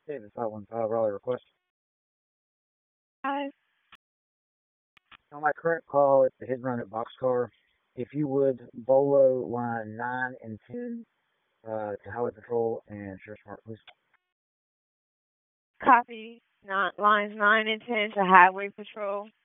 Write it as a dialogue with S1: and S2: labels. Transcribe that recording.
S1: David 515 Raleigh request.
S2: Hi.
S1: On my current call, it's the hit and run at Boxcar. If you would, Bolo line 9 and 10 to Highway Patrol and Sheriff's Department, please.
S2: Copy. Not lines 9 and 10 to Highway Patrol.